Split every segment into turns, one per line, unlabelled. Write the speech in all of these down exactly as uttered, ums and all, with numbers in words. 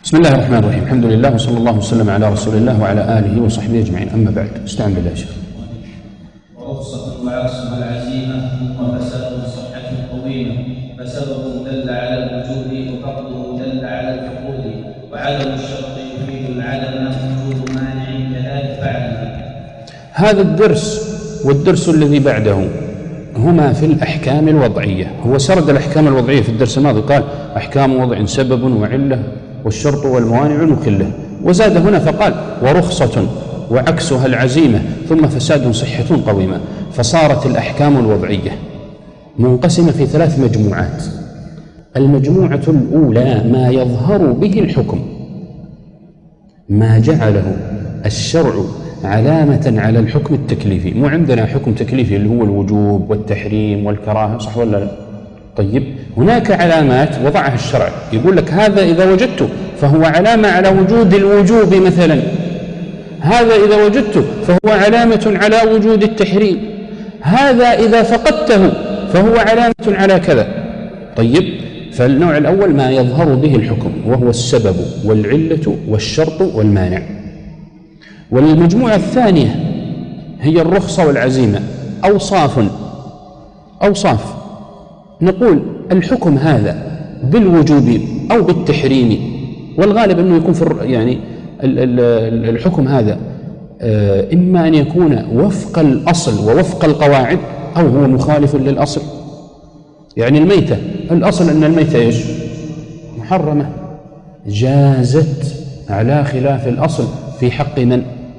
بسم الله الرحمن الرحيم. الحمد لله وصلى الله وسلم على رسول الله وعلى آله وصحبه أجمعين. أما بعد، استعن بالله يا شيخ.
ورخصة وعكسها العزيمة وفساد صحة قويمة، فسبب دل على الوجود وفقده دل على الفقود، وعدم الشرط يفيد العدم وجود مانع كذلك فعلا.
هذا الدرس والدرس الذي بعده هما في الأحكام الوضعية. هو سرد الأحكام الوضعية في الدرس الماضي، قال أحكام وضع سبب وعلة والشرط والموانع المخلة، وزاد هنا فقال ورخصة وعكسها العزيمة ثم فساد صحة قويمة. فصارت الأحكام الوضعية منقسمة في ثلاث مجموعات. المجموعة الأولى ما يظهر به الحكم، ما جعله الشرع علامة على الحكم التكليفي. مو عندنا حكم تكليفي اللي هو الوجوب والتحريم والكراهة، صح ولا لا؟ طيب، هناك علامات وضعها الشرع، يقول لك هذا إذا وجدته فهو علامة على وجود الوجوب مثلا، هذا إذا وجدته فهو علامة على وجود التحريم، هذا إذا فقدته فهو علامة على كذا. طيب، فالنوع الأول ما يظهر به الحكم، وهو السبب والعلة والشرط والمانع. والمجموعة الثانية هي الرخصة والعزيمة، أوصاف أوصاف نقول الحكم هذا بالوجوب أو بالتحريم، والغالب أنه يكون في يعني الحكم هذا إما أن يكون وفق الأصل ووفق القواعد، أو هو مخالف للأصل. يعني الميتة، الأصل أن الميتة إيش؟ محرمة، جازت على خلاف الأصل في حق من؟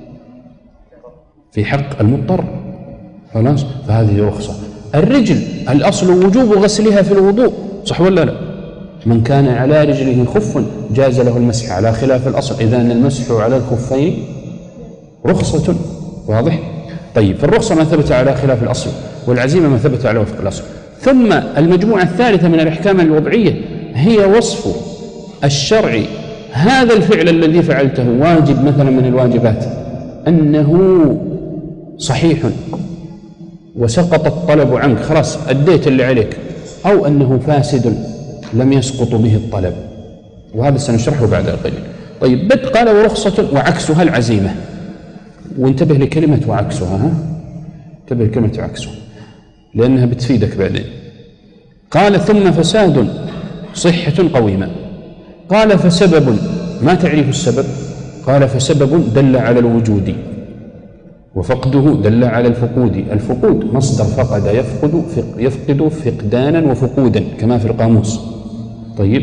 في حق المضطر، خلاص، فهذه رخصة. الرجل الأصل وجوب غسلها في الوضوء، صح ولا لا؟ من كان على رجله خف جاز له المسح على خلاف الأصل، إذن المسح على الخفين رخصة، واضح؟ طيب، فالرخصة ما ثبت على خلاف الأصل، والعزيمة ما ثبت على وفق الأصل. ثم المجموعة الثالثة من الأحكام الوضعية هي وصف الشرع هذا الفعل الذي فعلته واجب مثلا من الواجبات أنه صحيح وسقط الطلب عنك، خلاص أديت اللي عليك، أو أنه فاسد لم يسقط به الطلب، وهذا سنشرحه بعد قليل. طيب، بد قال ورخصة وعكسها العزيمة، وانتبه لكلمة وعكسها، ها؟ انتبه لكلمة وعكسها لأنها بتفيدك بعدين. قال ثم فساد صحة قويمة. قال فسبب، ما تعريف السبب؟ قال فسبب دل على الوجود وفقده دل على الفقود. الفقود مصدر فقد يفقد، يفقد فقدانا وفقودا كما في القاموس. طيب،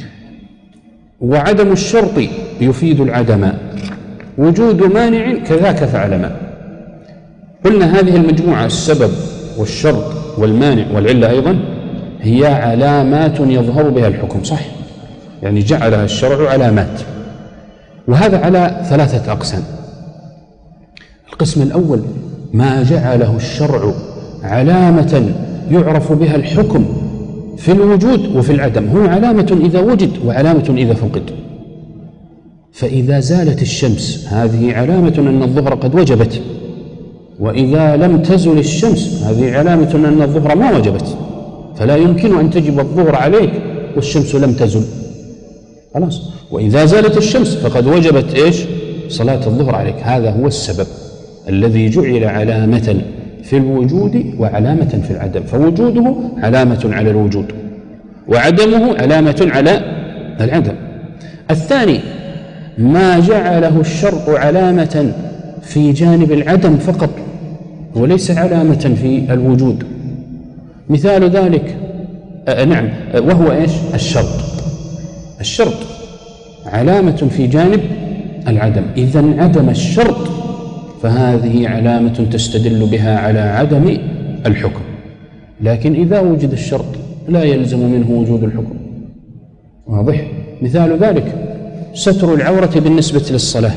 وعدم الشرط يفيد العدم، وجود مانع كذاك فعلما. قلنا هذه المجموعة السبب والشرط والمانع والعلة أيضا هي علامات يظهر بها الحكم، صح؟ يعني جعلها الشرع علامات، وهذا على ثلاثة أقسام. القسم الأول ما جعله الشرع علامة يعرف بها الحكم في الوجود وفي العدم، هو علامة إذا وجد وعلامة إذا فقد. فإذا زالت الشمس هذه علامة أن الظهر قد وجبت، وإذا لم تزل الشمس هذه علامة أن الظهر ما وجبت، فلا يمكن أن تجب الظهر عليك والشمس لم تزل، خلاص. وإذا زالت الشمس فقد وجبت إيش؟ صلاة الظهر عليك. هذا هو السبب الذي جعل علامة في الوجود وعلامة في العدم، فوجوده علامة على الوجود وعدمه علامة على العدم. الثاني ما جعله الشرع علامة في جانب العدم فقط وليس علامة في الوجود. مثال ذلك آه نعم آه وهو إيش؟ الشرط. الشرط علامة في جانب العدم، إذن عدم الشرط فهذه علامة تستدل بها على عدم الحكم. لكن إذا وجد الشرط لا يلزم منه وجود الحكم، واضح؟ مثال ذلك ستر العورة بالنسبة للصلاة،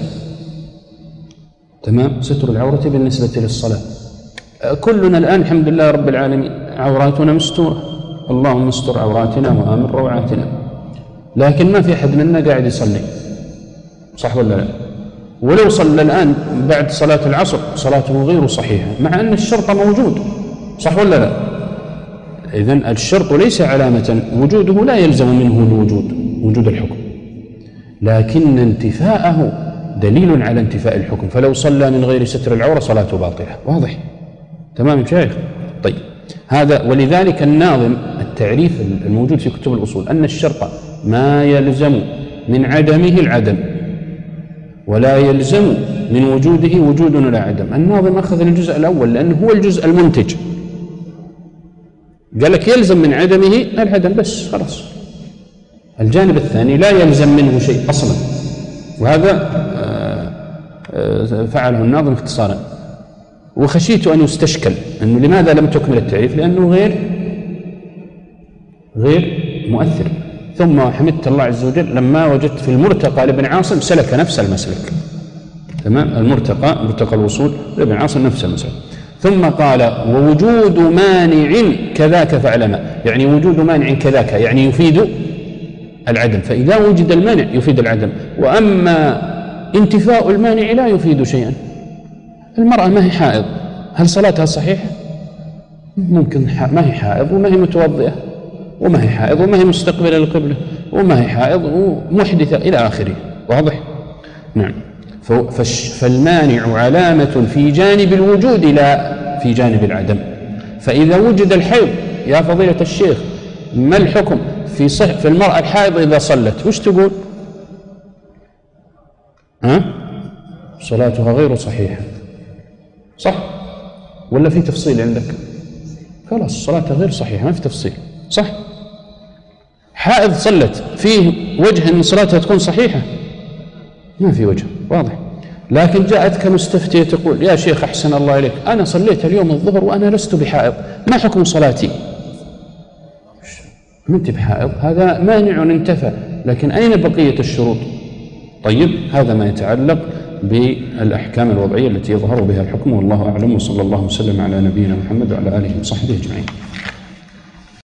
تمام؟ ستر العورة بالنسبة للصلاة، كلنا الآن الحمد لله رب العالمين عوراتنا مستورة، اللهم استر عوراتنا وآمن روعاتنا، لكن ما في أحد منا قاعد يصلي، صح ولا لا؟ ولو صلى الآن بعد صلاة العصر صلاته غير صحيحة مع أن الشرط موجود، صح ولا لا؟ إذن الشرط ليس علامة، وجوده لا يلزم منه الوجود، وجود الحكم. لكن انتفاءه دليل على انتفاء الحكم، فلو صلى من غير ستر العورة صلاته باطلة. واضح؟ تمام يا شيخ؟ طيب هذا، ولذلك الناظم التعريف الموجود في كتب الأصول أن الشرط ما يلزم من عدمه العدم ولا يلزم من وجوده وجود ولا عدم. الناظم أخذ الجزء الأول لأنه هو الجزء المنتج، قال لك يلزم من عدمه العدم بس خلاص. الجانب الثاني لا يلزم منه شيء أصلا، وهذا فعله الناظم اختصارا. وخشيت أن يستشكل أنه لماذا لم تكمل التعريف، لأنه غير غير مؤثر. ثم حمدت الله عز وجل لما وجدت في المرتقى لابن عاصم سلك نفس المسلك. تمام؟ المرتقى مرتقى الوصول لابن عاصم نفس المسلك. ثم قال ووجود مانع كذاك فاعلم، يعني وجود مانع كذاك يعني يفيد العدم، فإذا وجد المانع يفيد العدم، وأما انتفاء المانع لا يفيد شيئا. المرأة ما هي حائض، هل صلاتها صحيحة؟ ممكن ما هي حائض وما هي متوضئة، وما هي حائض وما هي مستقبلة للقبلة، وما هي حائض ومحدثة إلى آخره. واضح؟ نعم. فالمانع علامة في جانب الوجود لا في جانب العدم. فإذا وجد الحيض يا فضيلة الشيخ، ما الحكم في صح في المرأة الحائض إذا صلت؟ وش تقول؟ ها؟ صلاتها غير صحيحة، صح؟ ولا في تفصيل عندك؟ خلاص صلاتها غير صحيحة، ما في تفصيل، صح؟ حائض صلت، فيه وجه أن صلاتها تكون صحيحة؟ ما في وجه، واضح. لكن جاءتك مستفتية تقول يا شيخ أحسن الله إليك، أنا صليت اليوم الظهر وأنا لست بحائض، ما حكم صلاتي؟ ما أنت بحائض، هذا مانع انتفى، لكن أين بقية الشروط؟ طيب هذا ما يتعلق بالأحكام الوضعية التي يظهر بها الحكم، والله أعلم، وصلى الله وسلم على نبينا محمد وعلى آله وصحبه أجمعين.